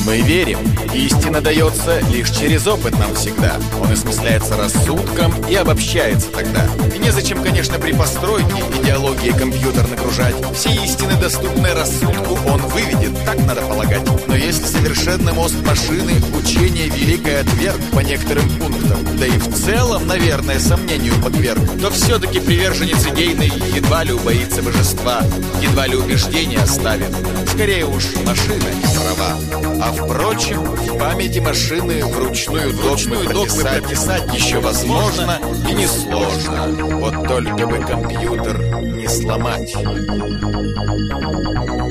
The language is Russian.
Мы верим, истина дается лишь через опыт нам всегда. Он осмысляется рассудком и обобщается тогда. И незачем, конечно, при постройке идеологии компьютер нагружать. Все истины, доступные рассудку, он выведет, так надо полагать. Но если совершенный мозг машины учение великое отверг по некоторым пунктам, да и в целом, наверное, сомнению подверг, то все-таки приверженец идейный едва ли убоится божества, едва ли убеждения оставит. Скорее уж, машина не права. А впрочем, в памяти машины вручную догмы прописать еще возможно и несложно. Вот только бы компьютер не сломать.